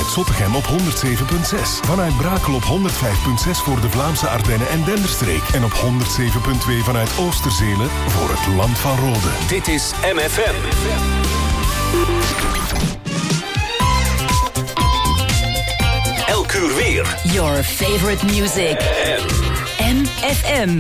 vanuit Zottegem op 107.6. Vanuit Brakel op 105.6 voor de Vlaamse Ardennen en Denderstreek. En op 107.2 vanuit Oosterzelen voor het Land van Rode. Dit is MFM. Elk uur weer. Your favorite music. MFM.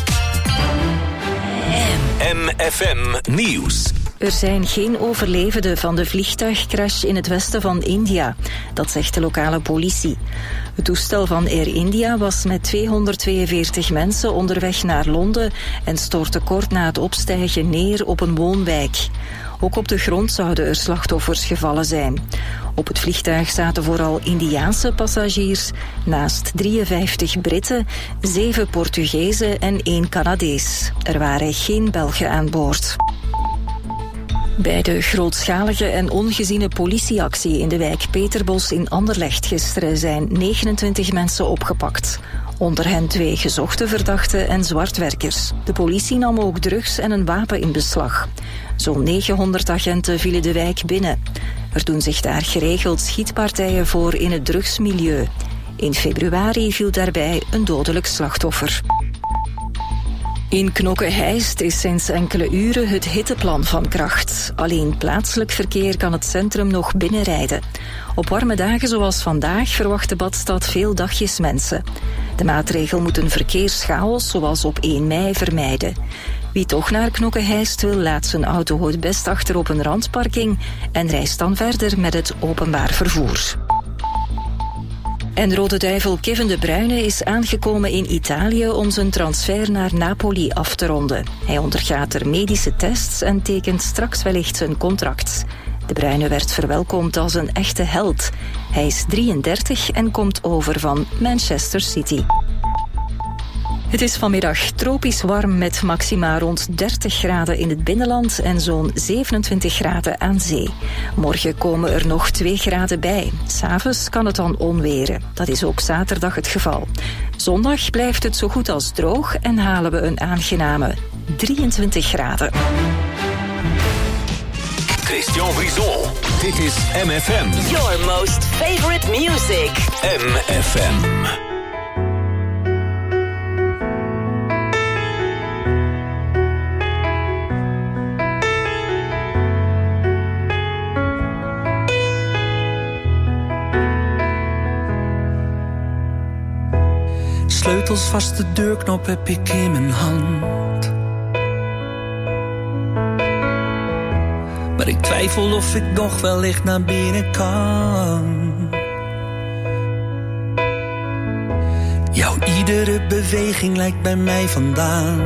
MFM Nieuws. Er zijn geen overlevenden van de vliegtuigcrash in het westen van India. Dat zegt de lokale politie. Het toestel van Air India was met 242 mensen onderweg naar Londen en stortte kort na het opstijgen neer op een woonwijk. Ook op de grond zouden er slachtoffers gevallen zijn. Op het vliegtuig zaten vooral Indiaanse passagiers, naast 53 Britten, 7 Portugezen en 1 Canadees. Er waren geen Belgen aan boord. Bij de grootschalige en ongeziene politieactie in de wijk Peterbos in Anderlecht gisteren zijn 29 mensen opgepakt. Onder hen 2 gezochte verdachten en zwartwerkers. De politie nam ook drugs en een wapen in beslag. Zo'n 900 agenten vielen de wijk binnen. Er doen zich daar geregeld schietpartijen voor in het drugsmilieu. In februari viel daarbij een dodelijk slachtoffer. In Knokke-Heist is sinds enkele uren het hitteplan van kracht. Alleen plaatselijk verkeer kan het centrum nog binnenrijden. Op warme dagen zoals vandaag verwacht de badstad veel dagjes mensen. De maatregel moet een verkeerschaos zoals op 1 mei vermijden. Wie toch naar Knokke-Heist wil, laat zijn auto het best achter op een randparking en reist dan verder met het openbaar vervoer. En Rode Duivel Kevin De Bruyne is aangekomen in Italië om zijn transfer naar Napoli af te ronden. Hij ondergaat er medische tests en tekent straks wellicht zijn contract. De Bruyne werd verwelkomd als een echte held. Hij is 33 en komt over van Manchester City. Het is vanmiddag tropisch warm met maxima rond 30 graden in het binnenland en zo'n 27 graden aan zee. Morgen komen er nog 2 graden bij. 'S Avonds kan het dan onweren. Dat is ook zaterdag het geval. Zondag blijft het zo goed als droog en halen we een aangename 23 graden. Christian Brison. Dit is MFM. Your most favorite music. MFM. Sleutels vast, de deurknop heb ik in mijn hand. Maar ik twijfel of ik nog wellicht naar binnen kan. Jouw iedere beweging lijkt bij mij vandaan.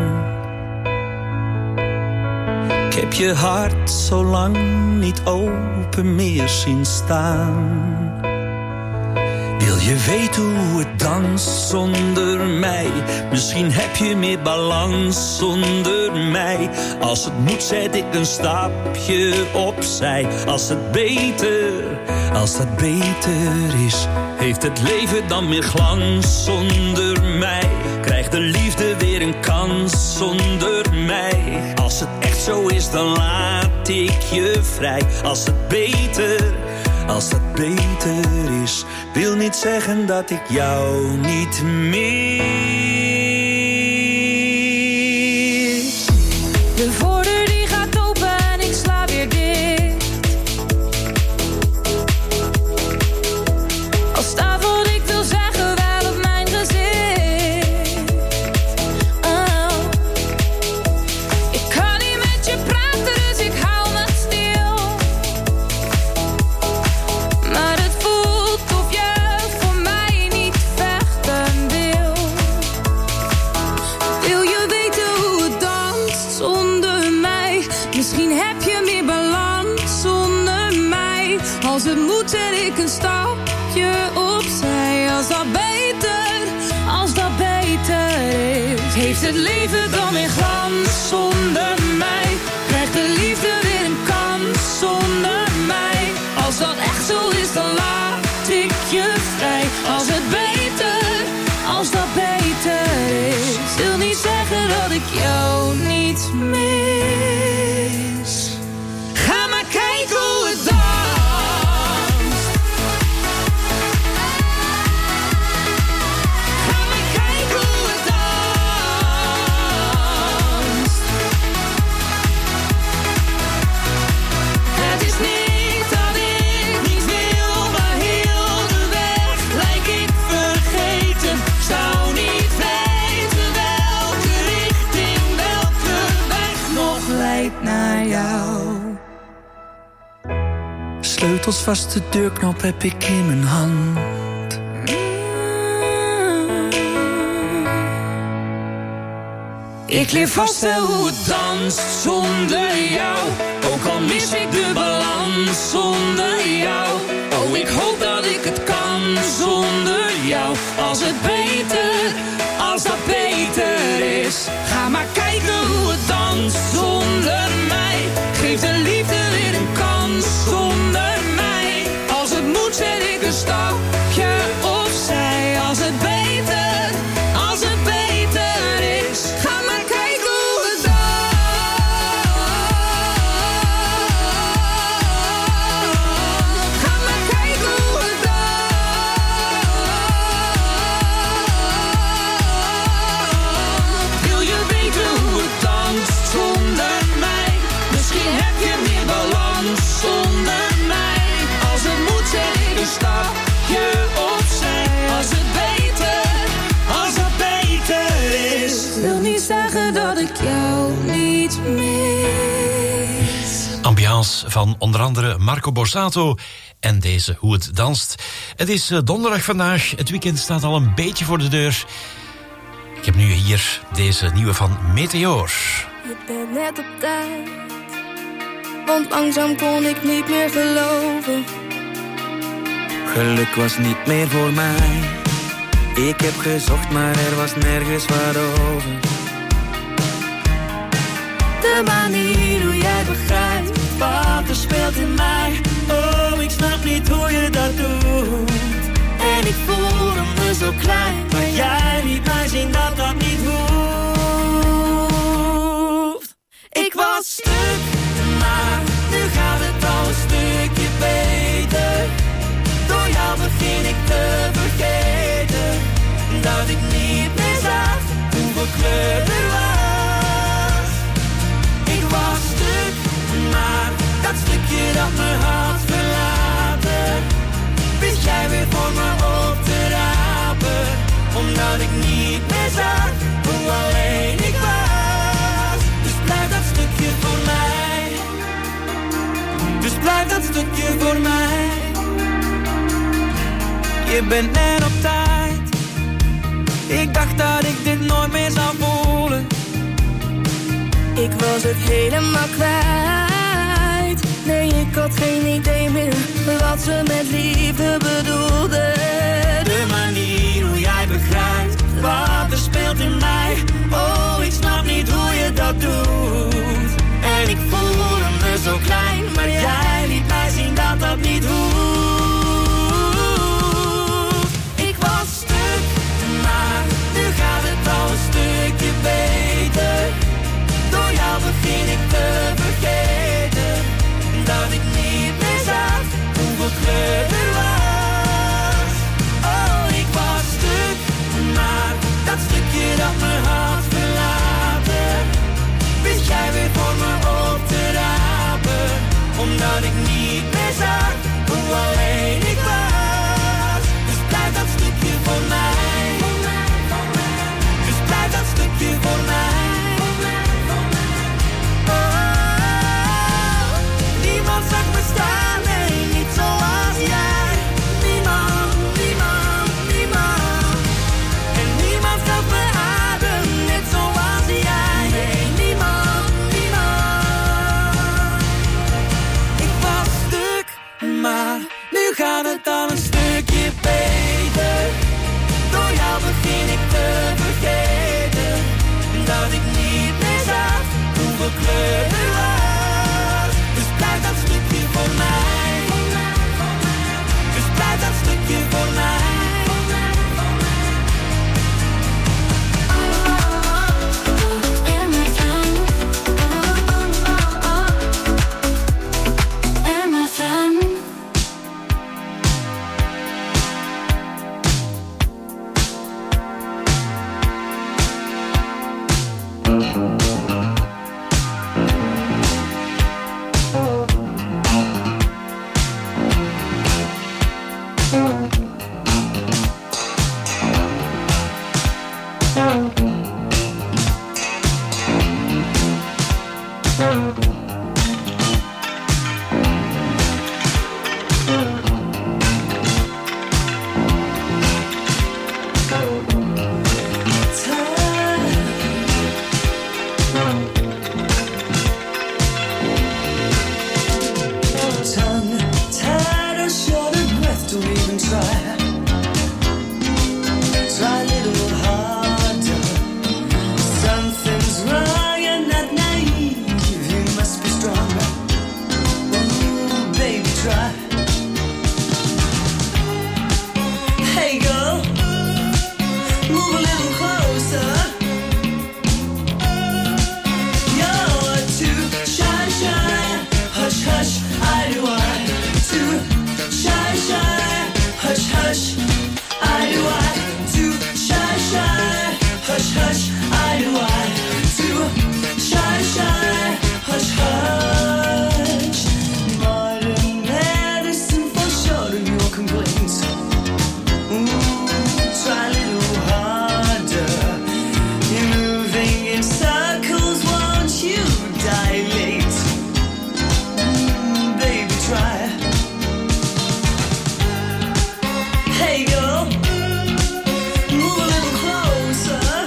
Ik heb je hart zo lang niet open meer zien staan. Wil je weten hoe het danst zonder mij? Misschien heb je meer balans zonder mij. Als het moet zet ik een stapje opzij. Als dat beter is, heeft het leven dan meer glans zonder mij? Krijgt de liefde weer een kans zonder mij? Als het echt zo is, dan laat ik je vrij. Als dat beter is, wil niet zeggen dat ik jou niet mis. De voordeur die gaat open en ik sla weer dicht. Al staat wat ik wil zeggen wel op mijn gezicht. Oh. Ik kan niet met je praten, dus ik hou me stil. Maar het voelt of je voor mij niet vechten wil. Wil je weten hoe het danst zonder mij? Misschien heb je meer balans zonder mij. Als het moet zet ik een stapje opzij. Als dat beter is, heeft het leven dan weer glans zonder mij? Krijgt de liefde weer een kans zonder mij? Als dat echt zo is, dan laat ik je vrij. Als dat beter is, wil niet zeggen dat ik jou niet mis. Ga maar kijken hoe het danst. sleutelsvaste deurknop heb ik in mijn hand. Ik leer vast wel hoe het danst zonder jou. Ook al mis ik de balans zonder jou. Oh, ik hoop dat ik het kan zonder jou. Als het beter, als dat beter is. Ga maar kijken hoe het danst zonder mij. Geef de liefde weer een kans zonder mij. Als het moet zet ik een stapje opzij. Als het beter is. Ga maar kijken hoe het danst. Ga maar kijken hoe het danst. Wil je weten hoe het danst zonder mij? Misschien heb je meer balans zonder mij. Als het moet zet ik een stapje opzij. Als het beter is. Wil niet zeggen dat ik jou niet mis. Ambiance van onder andere Marco Borsato en deze Hoe het danst. Het is donderdag vandaag, het weekend staat al een beetje voor de deur. Ik heb nu hier deze nieuwe van Meteor. Je bent net op tijd, want langzaam kon ik niet meer geloven. Geluk was niet meer voor mij. Ik heb gezocht, maar er was nergens wat over. De manier hoe jij begrijpt wat er speelt in mij. Oh, ik snap niet hoe je dat doet. En ik voelde me zo klein, Maar jij liet mij zien dat dat niet hoeft. ik was stuk, maar nu gaat het al een stukje beter. Door jou begin ik te vergeten dat ik niet meer zag hoeveel kleur er was. Ik was stuk, maar dat stukje dat me had verlaten, wist jij weer voor me op te rapen. Omdat ik niet meer zag hoe alleen ik was. Dus blijf dat stukje voor mij. Dus blijf dat stukje voor mij. Je bent net op tijd. Ik dacht dat ik dit nooit meer zou voelen. Ik was het helemaal kwijt. Nee, ik had geen idee meer wat ze met liefde bedoelde. De manier hoe jij begrijpt wat er speelt in mij. Oh, ik snap niet hoe je dat doet. En ik voelde me zo klein, maar jij liet mij zien dat dat niet hoeft. Ik was stuk, maar nu gaat het al een stukje beter. Door jou begin ik te vergeten dat ik niet meer zag hoeveel kleur er was. Oh, ik was stuk, maar dat stukje dat me had verlaten, wist jij weer voor me op te rapen. Omdat ik niet meer zag hoe alleen ik was. Dus blijf dat stukje voor mij. Dus blijf dat stukje voor mij. Niemand zag me staan, nee, niet zoals jij. Niemand, niemand, niemand. En niemand gaf me adem, net zoals jij. Nee, niemand, niemand. Ik was stuk, maar nu gaat het al een stukje beter. Door jou begin ik te vergeten dat ik niet meer zag hoeveel kleur er was. Dus blijf dat stukje voor mij. Dus blijf dat stukje voor mij. hush, I do I. To shy, shy, hush, hush, I do I. To shy, shy, hush, hush. Modern medicine for sure of your complaints. Try a little harder. You're moving in circles, won't you dilate? Baby, try. Hey girl, move a little closer.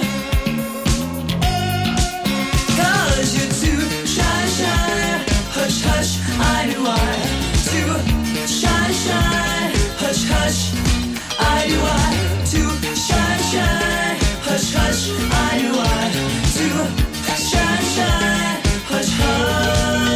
'Cause you're too shy, shy, hush, hush, I do I. Too shy, shy, hush, hush, I do I. Too shy, shy, hush, hush, I do I. Too shy, shy, hush, hush.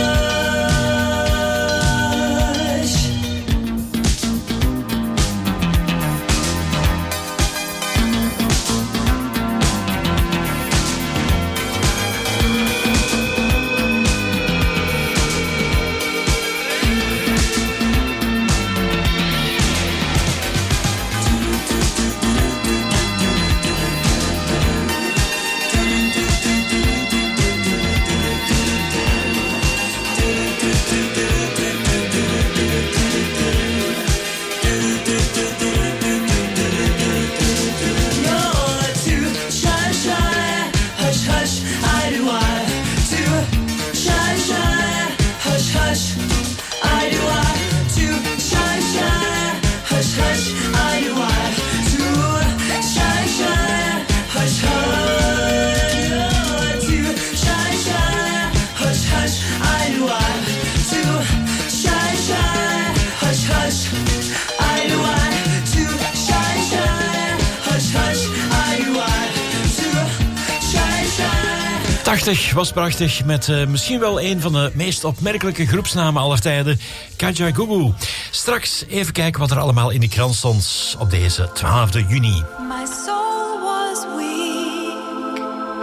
Was prachtig met misschien wel een van de meest opmerkelijke groepsnamen aller tijden, Kajagoogoo. Straks even kijken wat er allemaal in de krant stond op deze 12e juni. My soul was weak.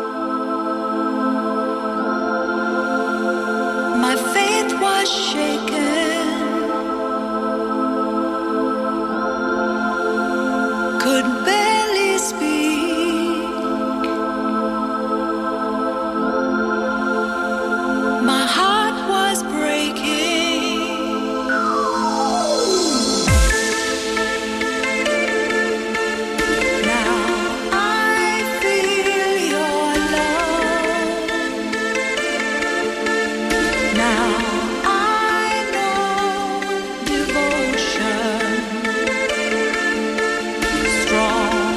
My faith was shaken. Could barely speak. My heart was breaking. Now I feel your love. Now I know devotion. Strong.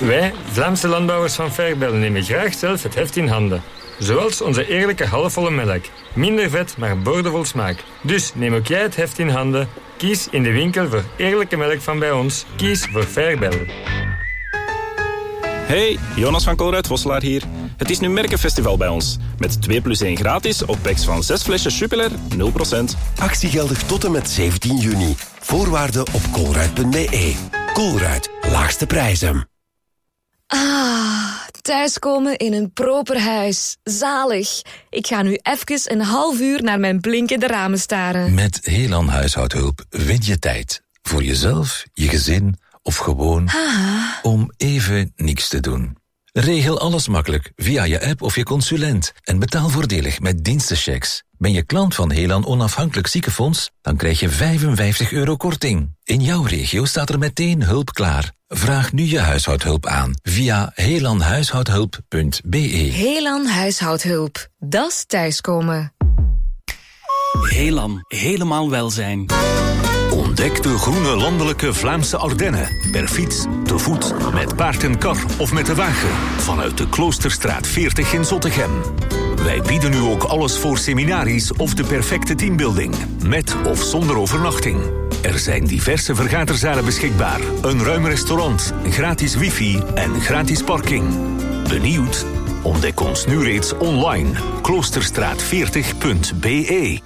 Wij, Vlaamse landbouwers van Vergbellen, nemen graag zelf het heft in handen. Zoals onze eerlijke halfvolle melk. Minder vet, maar boordevol smaak. Dus neem ook jij het heft in handen. Kies in de winkel voor eerlijke melk van bij ons. Kies voor Vergbellen. Hey, Jonas van Colruyt-Vosselaar hier. Het is nu Merkenfestival bij ons. Met 2+1 gratis op packs van 6 flesjes Jupiler, 0%. Actie geldig tot en met 17 juni. Voorwaarden op colruyt.be. Colruyt, laagste prijzen. Thuiskomen in een proper huis. Zalig. Ik ga nu even een half uur naar mijn blinkende ramen staren. Met Helan Huishoudhulp win je tijd. Voor jezelf, je gezin of gewoon om even niks te doen. Regel alles makkelijk via je app of je consulent en betaal voordelig met dienstenchecks. Ben je klant van Helan Onafhankelijk Ziekenfonds, dan krijg je €55 korting. In jouw regio staat er meteen hulp klaar. Vraag nu je huishoudhulp aan via helanhuishoudhulp.be. Helan Huishoudhulp. Dat is thuiskomen. Helan, helemaal welzijn. Ontdek de groene landelijke Vlaamse Ardennen. Per fiets, te voet, met paard en kar of met de wagen. Vanuit de Kloosterstraat 40 in Zottegem. Wij bieden nu ook alles voor seminaries of de perfecte teambuilding. Met of zonder overnachting. Er zijn diverse vergaderzalen beschikbaar. Een ruim restaurant, gratis wifi en gratis parking. Benieuwd? Ontdek ons nu reeds online. Kloosterstraat40.be.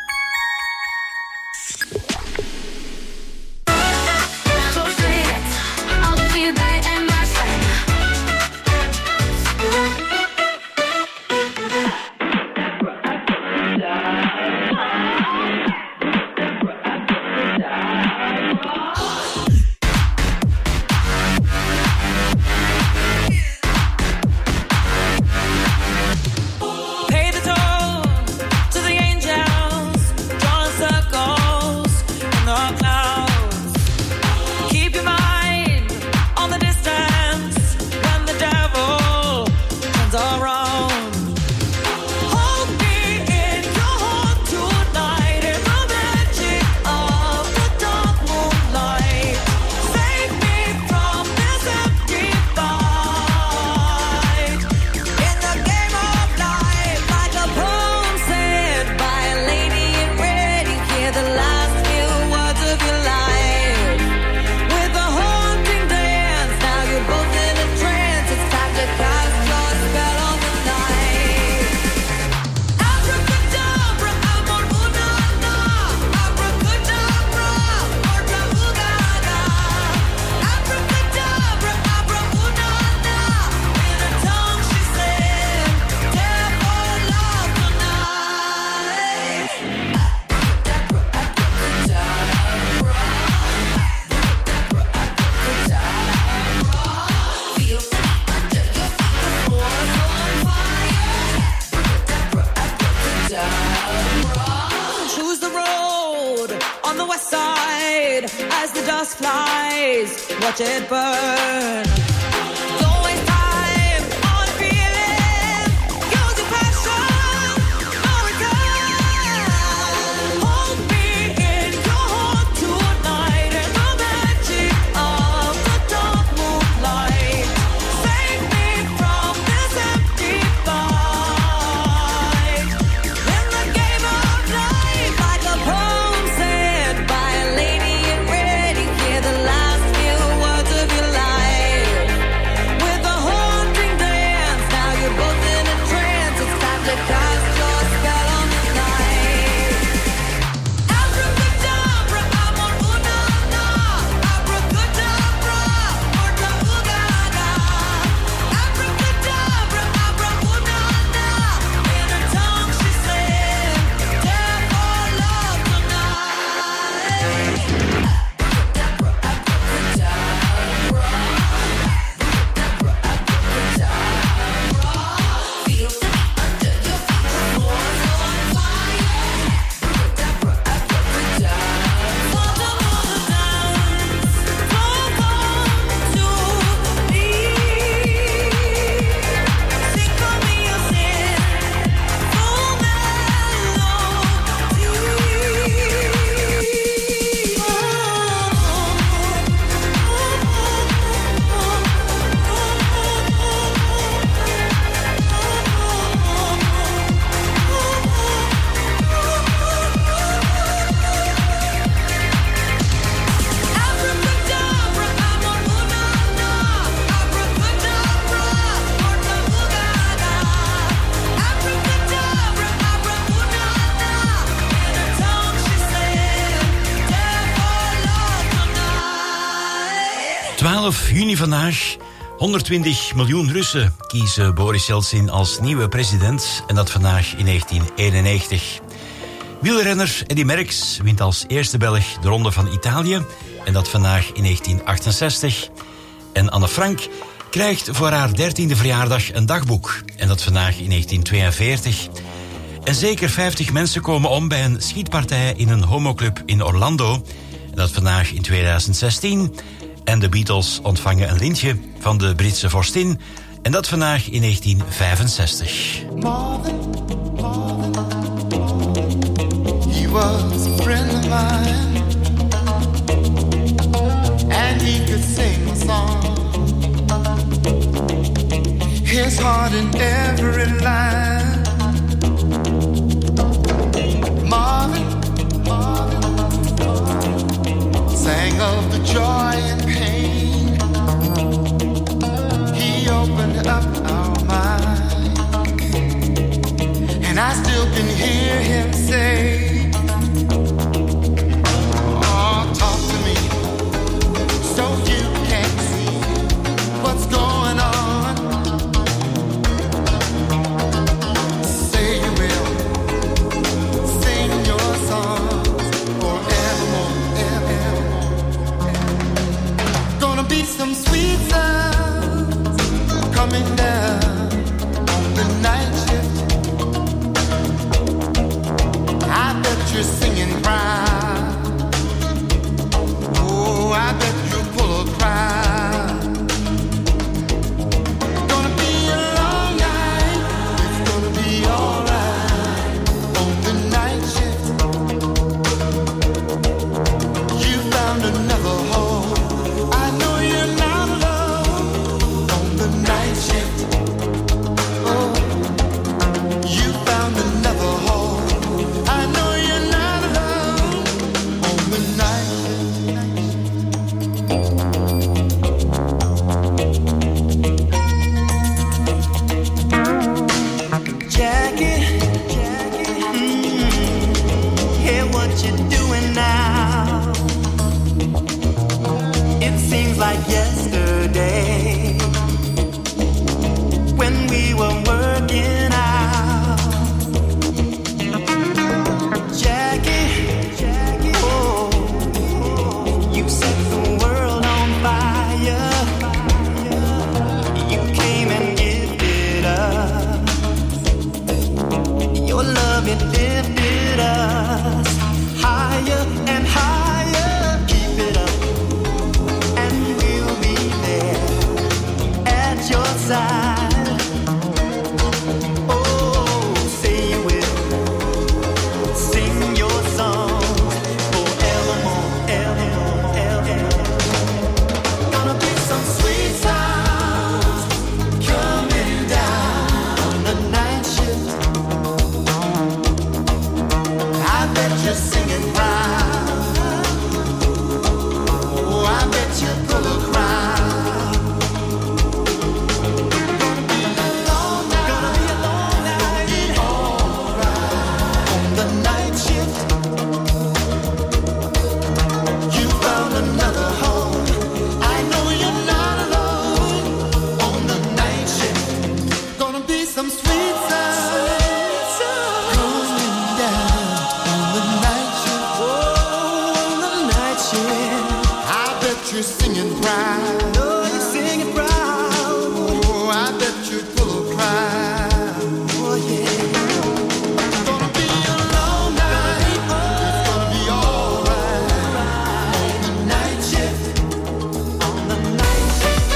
Watch it burn. Don't waste time on feeling. Use your passion, no return. Hold me in your heart tonight in the magic of the dark moonlight. Save me from this empty fight. In the game of life, like a poem said by a lady in red, you hear the last words of your life. 12 juni vandaag. 120 miljoen Russen kiezen Boris Yeltsin als nieuwe president. En dat vandaag in 1991. Wielrenner Eddy Merckx wint als eerste Belg de Ronde van Italië. En dat vandaag in 1968. En Anne Frank krijgt voor haar 13e verjaardag een dagboek. En dat vandaag in 1942. En zeker 50 mensen komen om bij een schietpartij in een homoclub in Orlando. En dat vandaag in 2016. En de Beatles ontvangen een lintje van de Britse vorstin. En dat vandaag in 1965. He was a friend of mine, and he could sing a song. His heart in every line. Marvin sang of the joy and pain. He opened up our mind, and I still can hear him say, oh, talk to me so you can see what's going on. Say you will sing your songs forevermore, evermore. Gonna be some sweet sounds coming down on the night shift. I bet you're singing proud. Oh, I bet you pull a crowd. Gonna be a long night. It's gonna be alright on the night shift. You found another home. I know you're not alone on the night shift. Oh, you found another home. I know you're not alone on the night shift. Jackie, hear what you're doing now. It seems like yesterday when we were working out. Jackie, oh, you set the world on fire. You came and gifted us. Your love, it lifted us higher and higher. Keep it up, and we'll be there at your side. Oh, say you will sing your songs forevermore, evermore, evermore. Gonna be some sweet sounds coming down the night shift. I bet you're singing proud. Oh, I bet you pull a crowd. Gonna be a long night. It's gonna be alright on the night shift. You found another home. I know you're not alone on the night shift. Gonna be some sweet sounds coming down on the night shift. Oh, on the night shift. I bet you're singing proud. Oh, you're singing proud. Oh, I bet you pull a crowd. Oh, yeah. Gonna be a long night. It's gonna be alright on the night shift. On the night shift.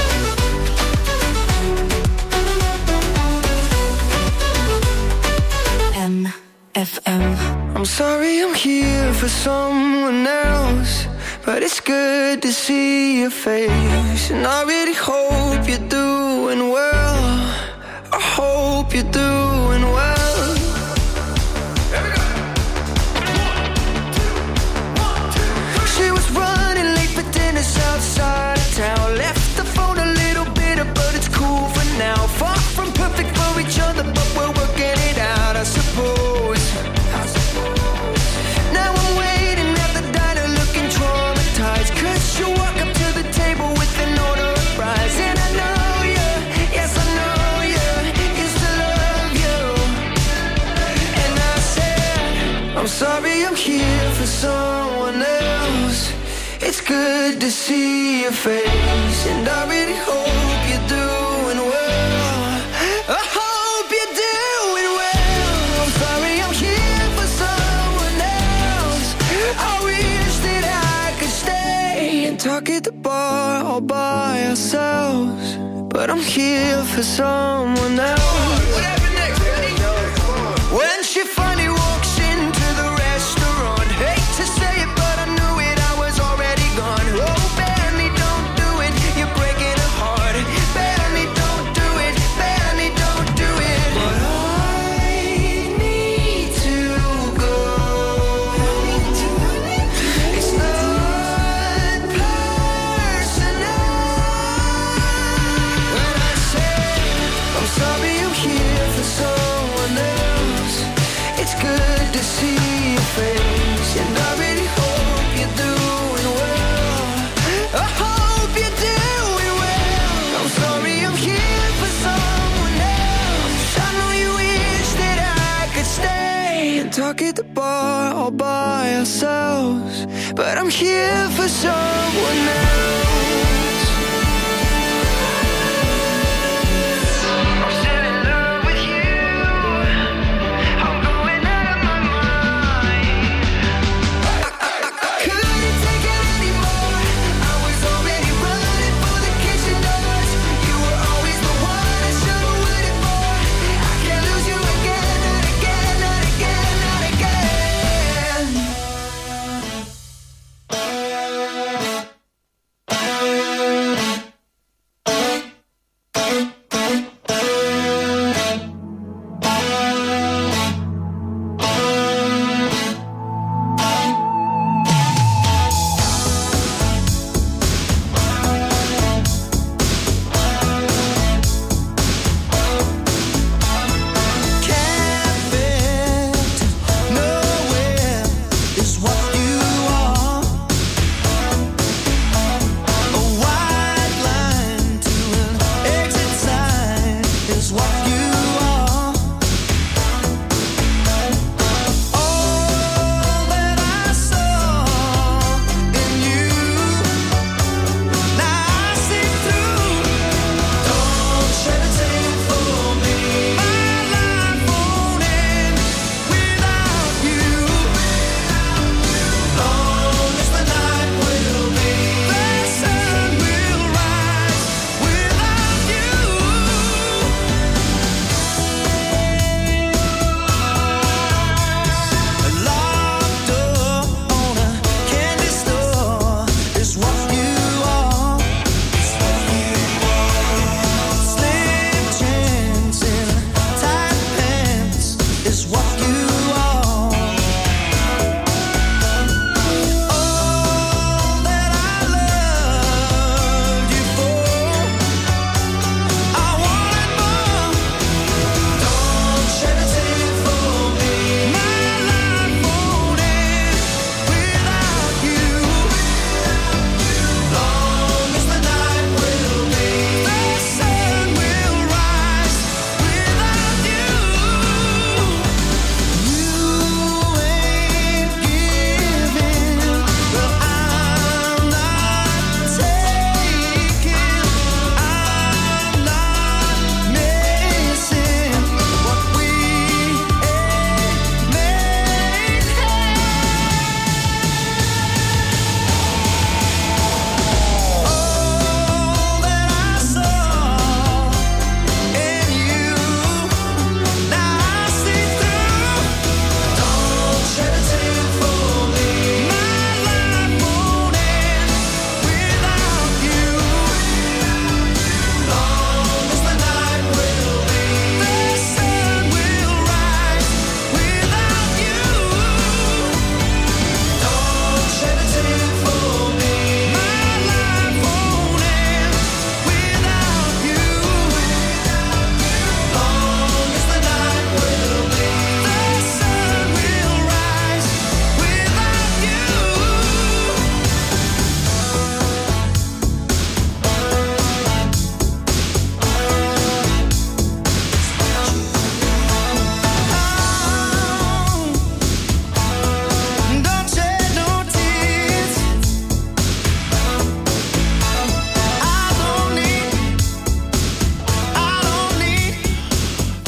MFM. I'm sorry I'm here for someone else, but it's good to see your face. And I really hope you're doing well. I hope you're doing well. She was running late for dinner outside of town. Left the phone a little bitter, but it's cool for now. Far from perfect for each other, but we're working it out, I suppose. Now I'm waiting at the diner looking traumatized, 'cause you walk up to the table with an for someone else. It's good to see your face, and I really hope you're doing well. I hope you're doing well. I'm sorry I'm here for someone else. I wish that I could stay and talk at the bar all by ourselves, but I'm here for someone else. What happened next, Betty? When she finally walks into the restaurant, hate to say it, but I knew it, I was already gone. Oh, Benny, don't do it, you're breaking her heart. Benny, don't do it, Benny, don't do it. But I need to go. It's not personal. When I say I'm sorry I'm here for someone else, it's good to see your face, and I really hope you're doing well. I hope you're doing well. I'm sorry I'm here for someone else. I know you wish that I could stay and talk at the bar all by ourselves, but I'm here for someone else. I'm still in love with you. I'm going out of my mind. I couldn't take it anymore. I was already running for the kitchen doors. You were always the one I should've waited for. I can't lose you again, not again, not again, not again.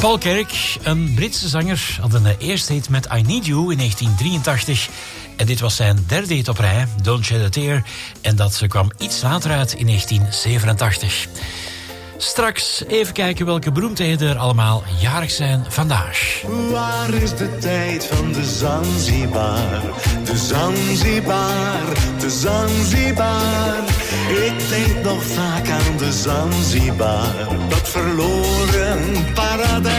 Falkirk, een Britse zanger, had een eerste hit met I Need You in 1983. En dit was zijn derde hit op rij, Don't Shed a Tear. En dat kwam iets later uit in 1987. Straks even kijken welke beroemdheden er allemaal jarig zijn vandaag. Waar is de tijd van de Zanzibar? De Zanzibar, de Zanzibar. Ik denk nog vaak aan de Zanzibar, dat verloren paradijs.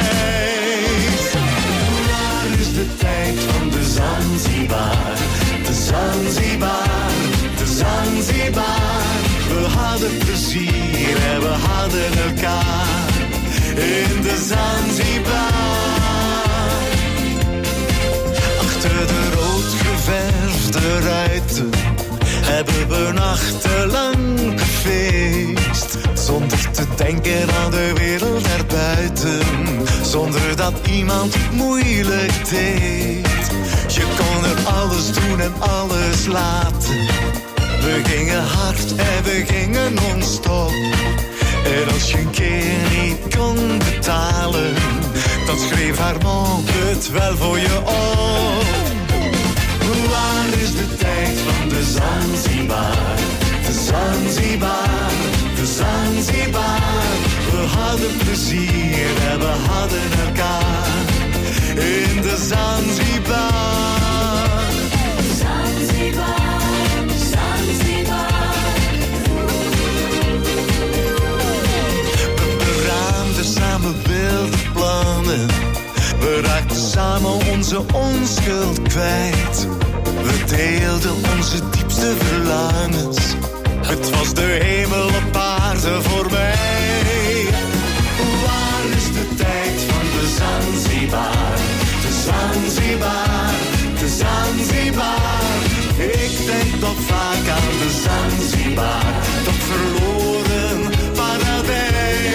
Waar is de tijd van de Zanzibar? De Zanzibar, de Zanzibar. We hadden plezier en we hadden elkaar in de Zanzibar. Achter de rood geverfde ruiten hebben we nachtenlang gefeest. Zonder te denken aan de wereld erbuiten, zonder dat iemand moeilijk deed. Je kon er alles doen en alles laten. We gingen hard en we gingen non-stop. En als je een keer niet kon betalen, dan schreef haar monk het wel voor je op. Waar is de tijd van de Zanzibar? De Zanzibar, de Zanzibar. We hadden plezier en we hadden elkaar in de Zanzibar. Zanzibar. Samen wilde plannen, we raakten samen onze onschuld kwijt. We deelden onze diepste verlangens, het was de hemel op aarde voor mij. Waar is de tijd van de Zanzibar? De Zanzibar, de Zanzibar. Ik denk nog vaak aan de Zanzibar, dat verloren paradijs.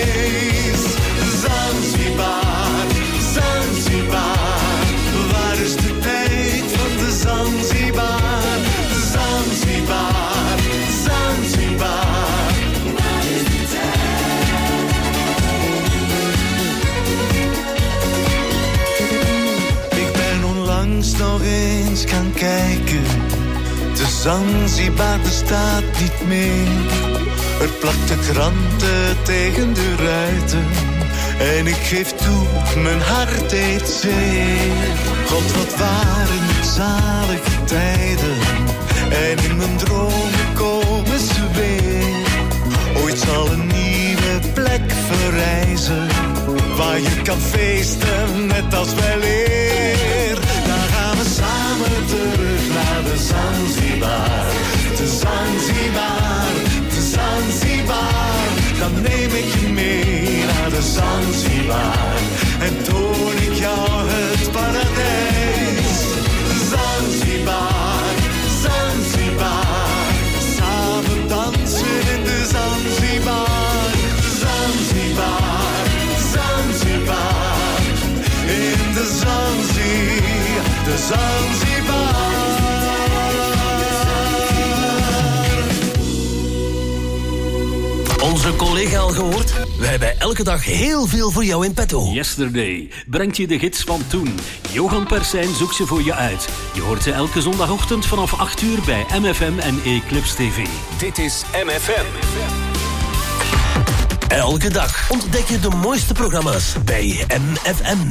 Zanzibar, Zanzibar, waar is de tijd van de Zanzibar? Zanzibar, Zanzibar, waar is de tijd? Ik ben onlangs nog eens gaan kijken, de Zanzibar bestaat niet meer. Er plakten kranten tegen de ruiten en ik geef toe, mijn hart deed zeer. God, wat waren het zalige tijden. En in mijn dromen komen ze weer. Ooit zal een nieuwe plek verrijzen, waar je kan feesten net als weleer. Dan gaan we samen terug naar de Zanzibar. De Zanzibar, de Zanzibar. Dan neem ik je mee naar de Zanzibar en toon ik jou het paradijs. Zanzibar, Zanzibar, samen dansen in de Zanzibar. Zanzibar, Zanzibar, in de Zanzibar, de Zanzibar. Onze collega al gehoord? We hebben elke dag heel veel voor jou in petto. Yesterday brengt je de gids van toen. Johan Persijn zoekt ze voor je uit. Je hoort ze elke zondagochtend vanaf 8 uur bij MFM en Eclipse TV. Dit is MFM. Elke dag ontdek je de mooiste programma's bij MFM.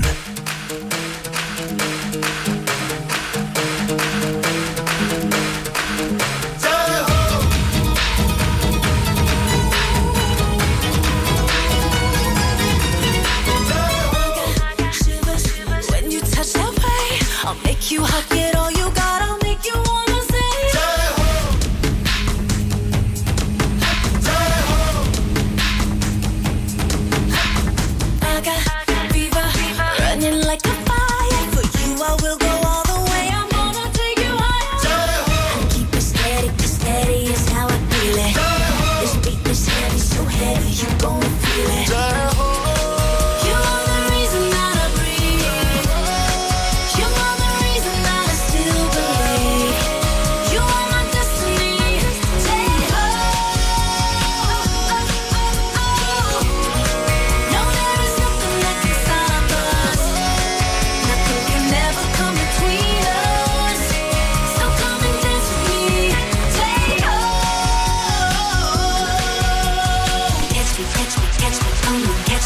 You hug it all you got, I'll make you wanna say Jai-ho! Jai-ho! I got fever, running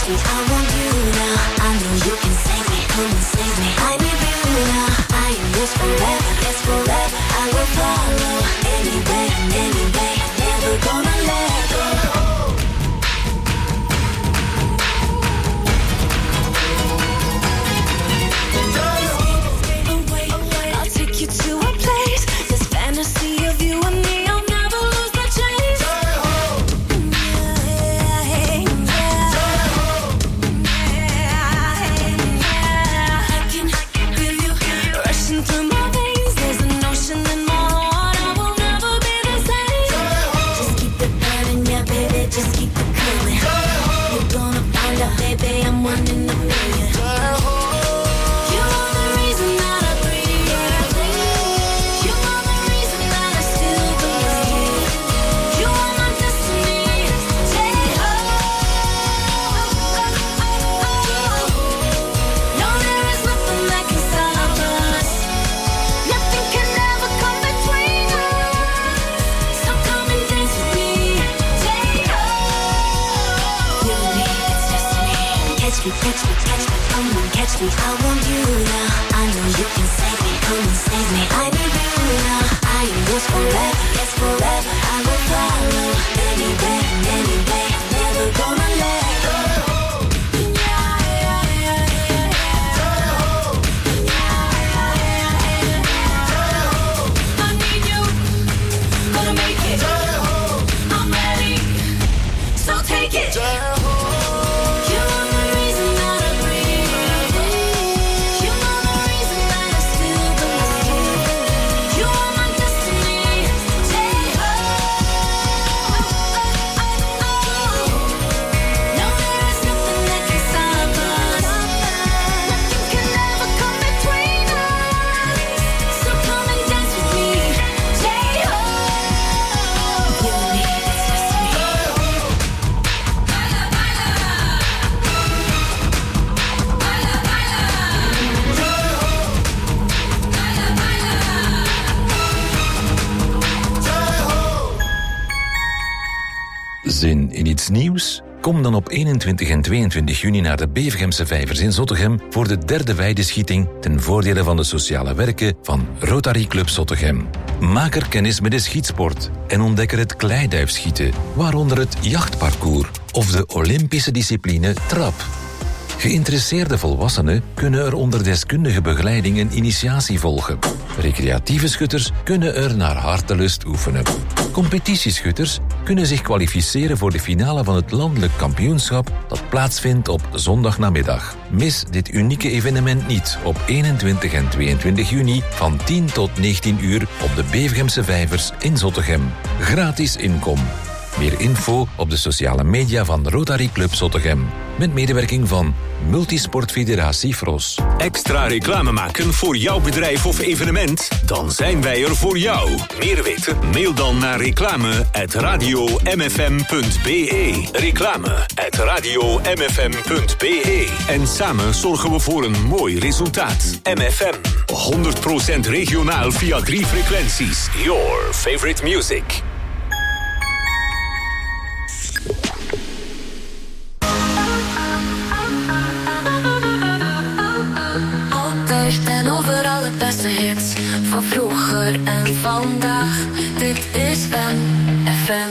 catch me. I want you now. I know you can save me. Come and save me. I need you now. I am yours forever. Yes, forever. I will follow anywhere and any way. Never gonna let go. I'll take you to a place. This fantasy of you and me. I'll never lose the chase. I can feel you rushing through my veins. There's an ocean in my heart. I will never be the same. Just keep it burning, yeah, baby. Just keep it coming. You're gonna find out, baby, I'm one in a million. You are the reason that I breathe. You are the reason that I still believe. You are my destiny. Take No, there is nothing that can stop us. Nothing can ever come between us. So come and dance with me. Take You and me, it's destiny. Catch me, catch me, catch me. Come and catch me. I want you now. I know you can save me. Come and save me. I need you now. I am yours forever. Yes, forever. I will follow anywhere and any way. Never gonna let go. I need you. Gonna make it. I'm ready. So take it. You are the reason that I breathe. You are the reason that I still believe. You are my destiny. Take No, there is nothing that can stop us. Nothing can ever come between us. So come and dance with me. Take You and me, it's destiny. Zin in iets nieuws? Kom dan op 21 en 22 juni naar de Bevegemse Vijvers in Zottegem voor de derde weideschieting ten voordele van de sociale werken van Rotary Club Zottegem. Maak er kennis met de schietsport en ontdek er het kleiduifschieten, waaronder het jachtparcours of de Olympische discipline trap. Geïnteresseerde volwassenen kunnen er onder deskundige begeleiding een initiatie volgen. Recreatieve schutters kunnen er naar hartelust oefenen. Competitieschutters kunnen zich kwalificeren voor de finale van het landelijk kampioenschap dat plaatsvindt op zondagnamiddag. Mis dit unieke evenement niet op 21 en 22 juni van 10 tot 19 uur op de Bevegemse Vijvers in Zottegem. Gratis inkom. Meer info op de sociale media van Rotary Club Zottegem. Met medewerking van Multisportfederatie Fros. Extra reclame maken voor jouw bedrijf of evenement? Dan zijn wij er voor jou. Meer weten? Mail dan naar reclame@radiomfm.be. Reclame@radiomfm.be. En samen zorgen we voor een mooi resultaat. MFM. 100% regionaal via 3 frequenties. Your favorite music. Altijd en overal het beste hits van vroeger en vandaag. Dit is MFM.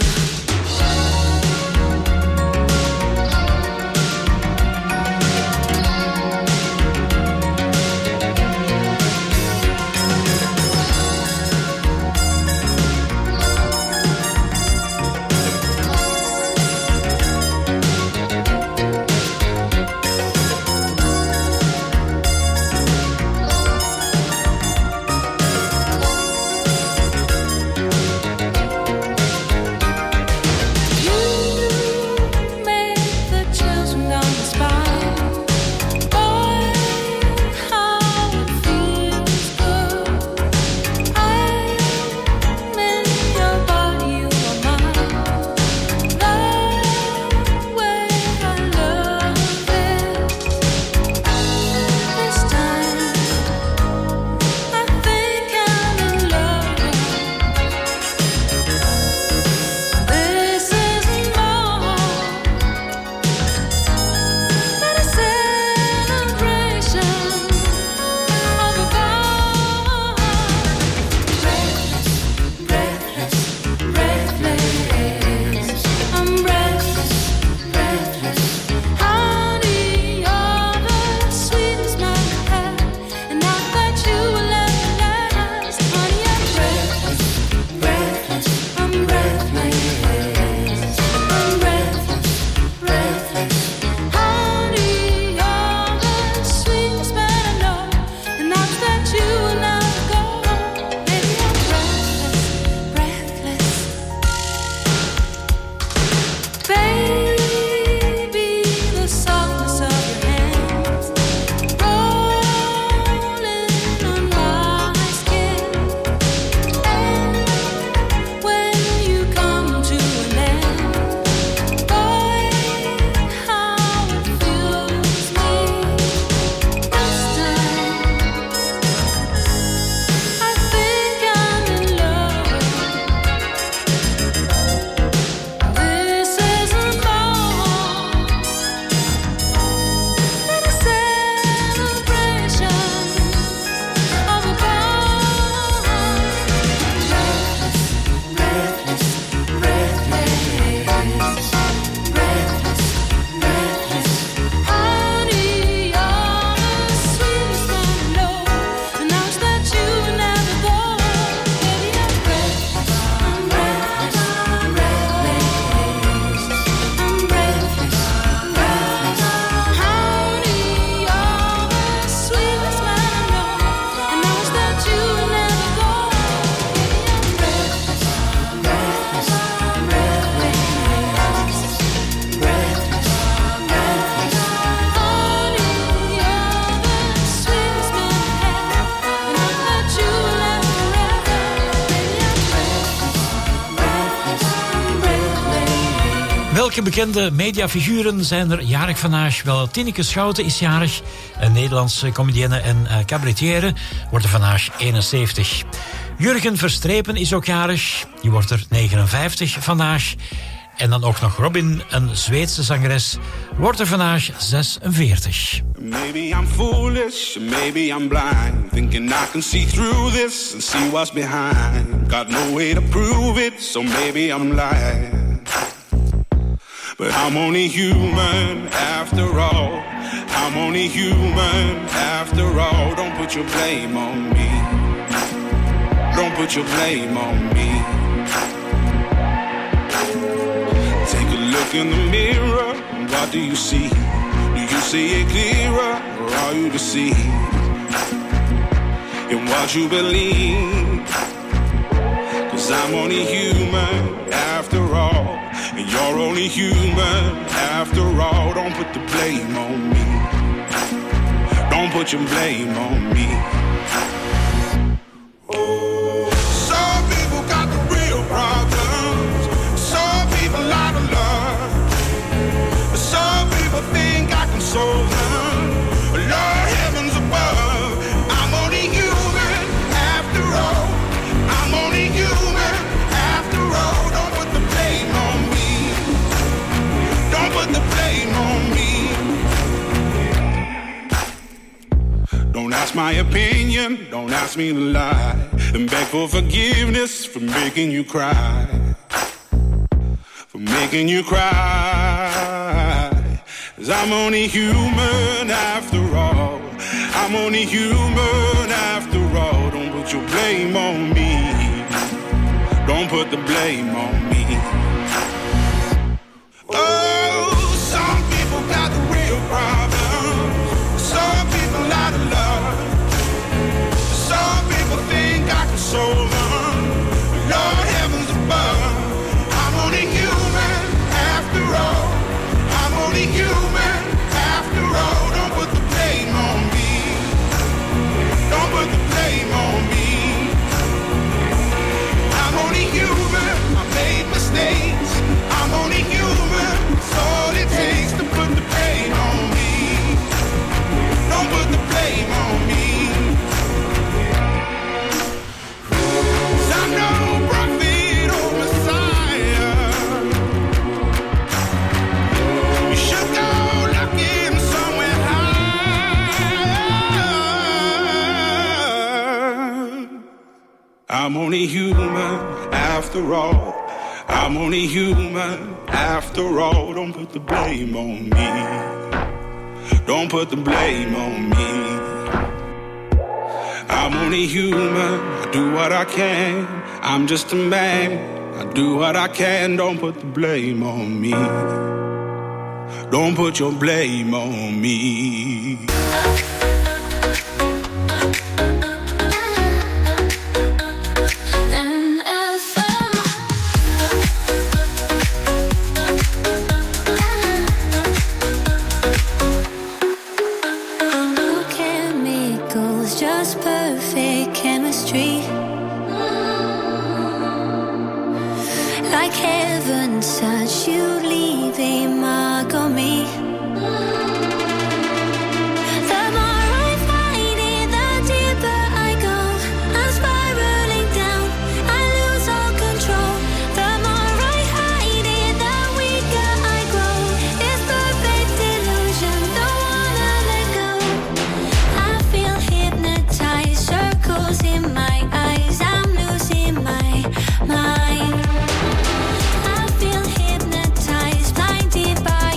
Welke bekende mediafiguren zijn er jarig vandaag? Wel, Tineke Schouten is jarig. Een Nederlandse comedienne en cabaretière. Wordt er vandaag 71. Jurgen Verstrepen is ook jarig. Die wordt er 59 vandaag. En dan ook nog Robin, een Zweedse zangeres. Wordt er vandaag 46. Maybe I'm foolish, maybe I'm blind. Thinking I can see through this and see what's behind. Got no way to prove it, so maybe I'm lying. But I'm only human after all. I'm only human after all. Don't put your blame on me. Don't put your blame on me. Take a look in the mirror. What do you see? Do you see it clearer, or are you deceived in what you believe? 'Cause I'm only human after all. And you're only human after all. Don't put the blame on me. Don't put your blame on me. Some people got the real problems. Some people out of love. Some people think I can solve them. Lord heavens above. I'm only human after all. I'm only human after all. Don't put the blame on me. Don't put the blame on me. Don't ask my opinion, don't ask me to lie. And beg for forgiveness for making you cry. For making you cry. 'Cause I'm only human after all. I'm only human after all. Don't put your blame on me. Don't put the blame on me. Oh, some people got the real problems. Some people out of love. Some people think I can solve them. Lord heavens above. I'm only human after all. I'm only human after all. Don't put the blame on me. Don't put the blame on me. I'm only human. I made mistakes. I'm only human. It's all it takes to put the blame on me. Don't put the blame on me. 'Cause I'm no prophet or Messiah. You should go looking somewhere high. I'm only human after all. I'm only human after all. Don't put the blame on me. Don't put the blame on me. I'm only human. I do what I can. I'm just a man. I do what I can. Don't put the blame on me. Don't put your blame on me. Just perfect chemistry, like heaven's touch, you leave a mark on me. The more I find it, the deeper I go. I'm spiraling down, I lose all control. The more I hide it, the weaker I grow. It's perfect illusion, don't wanna let go. I feel hypnotized, circles in my eyes, I'm losing my mind. I feel hypnotized, blinded by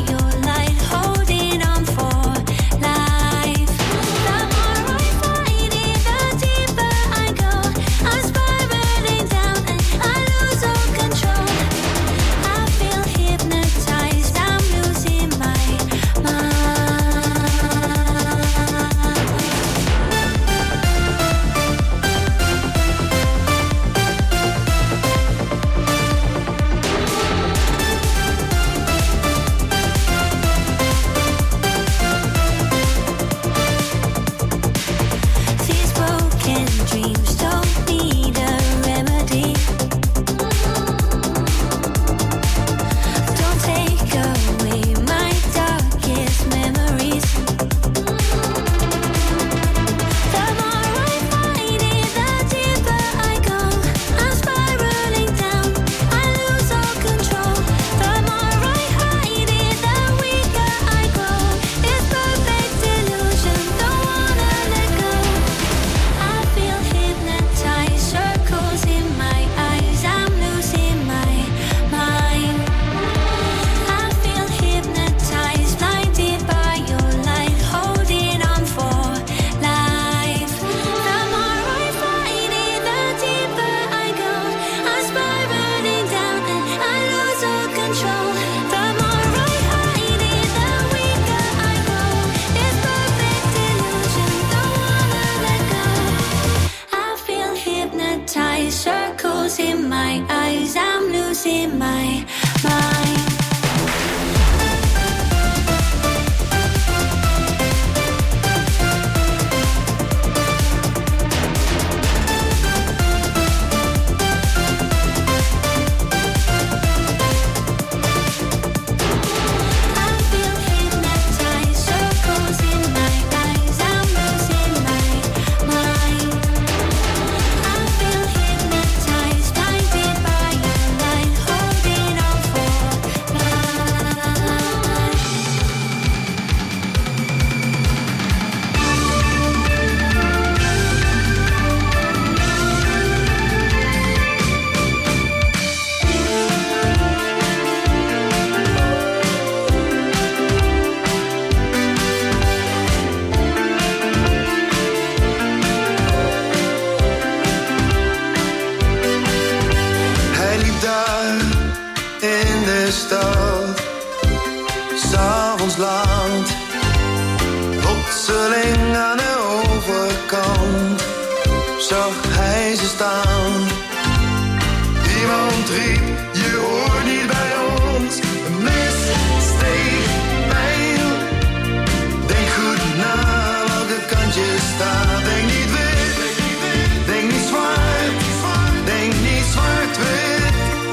stad. 'S'avonds laat, plotseling aan de overkant, zag hij ze staan. Iemand riep, je hoort niet bij ons. Een mes steeg pijl. Denk goed na welke kant je staat. Denk niet wit, denk niet zwart. Denk niet zwart-wit.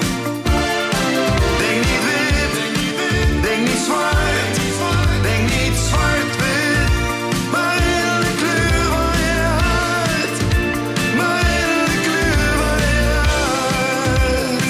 Denk niet wit, denk niet zwart. Denk niet zwart-wit. Maar in de kleur van je hart. Maar in de kleur van je hart.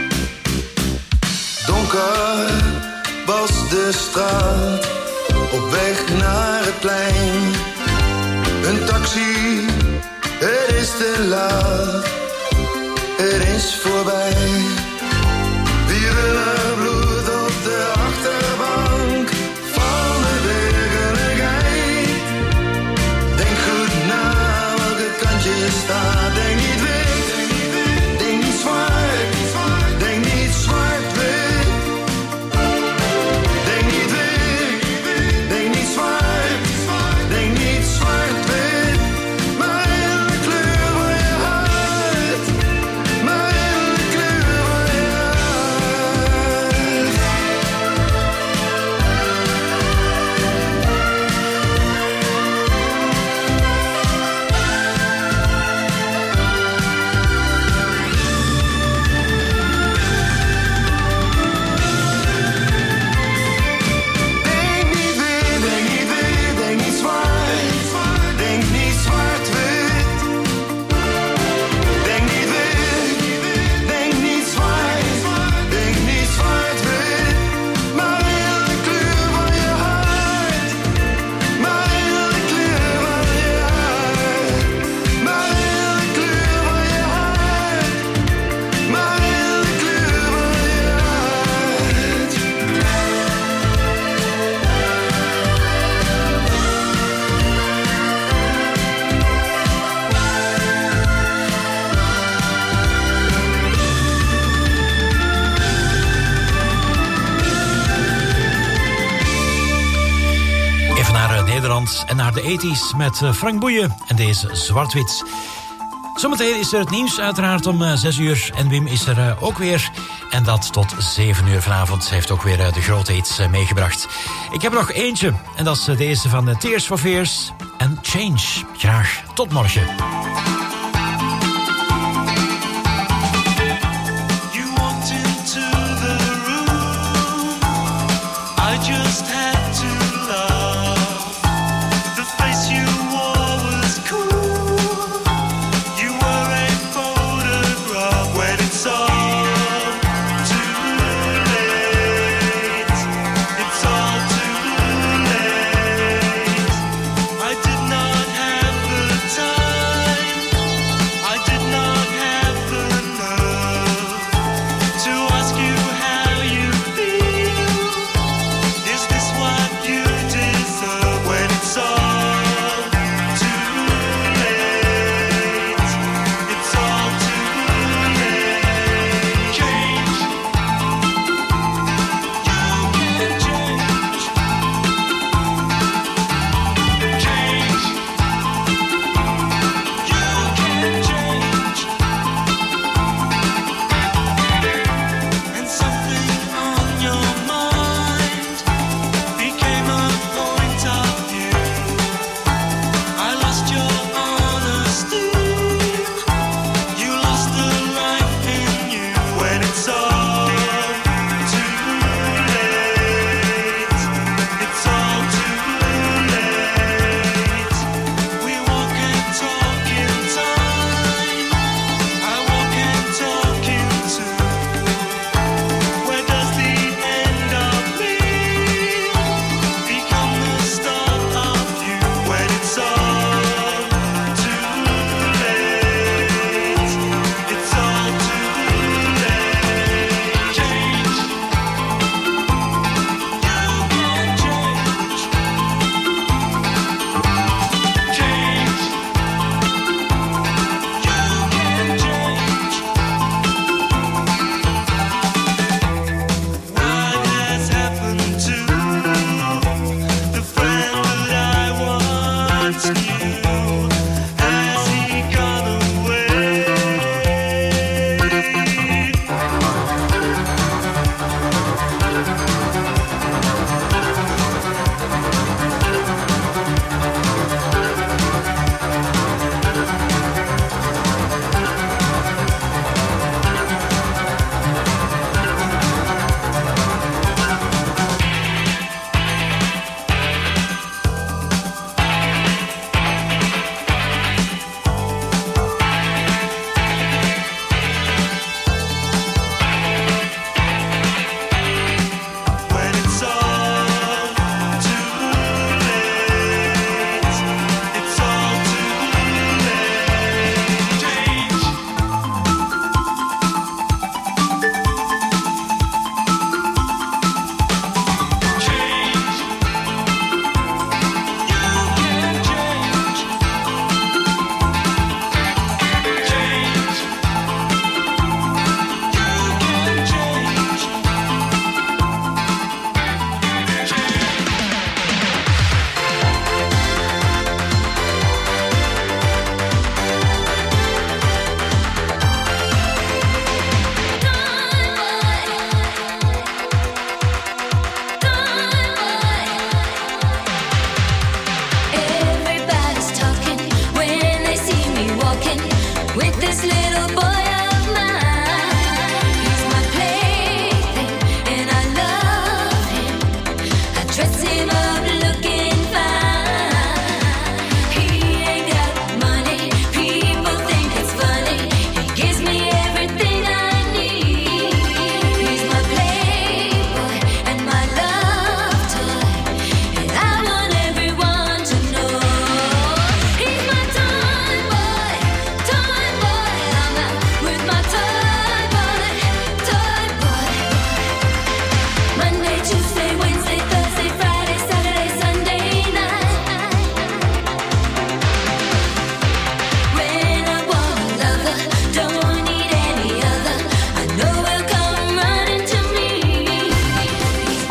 Donker was de straat, op weg naar het plein. Een taxi, het is te laat, het is voorbij. Wiebelig bloed op de achterbank van de werkelijkheid. Denk goed na welke kant je staat. Denk niet wit, denk niet zwart. Denk niet zwart-wit. Denk niet wit, denk niet zwart. Denk niet zwart-wit. Maar in de kleur van je hart. Maar in de kleur van je hart. Denk niet wit, denk niet wit, denk niet zwart. Denk niet zwart-wit. Denk niet wit, denk niet zwart. Denk niet zwart-wit. Maar in de kleur van je hart. Maar in de kleur van je hart. Maar in de kleur van je hart. Maar in de kleur van je hart. Even naar Nederland en naar de 80's met Frank Boeien en deze Zwart-Wit. Zometeen is er het nieuws uiteraard om 6 uur. En Wim is er ook weer. En dat tot 7 uur vanavond. Hij heeft ook weer de grote hits meegebracht. Ik heb er nog eentje. En dat is deze van Tears for Fears en Change. Graag tot morgen. You walked into the room. I just had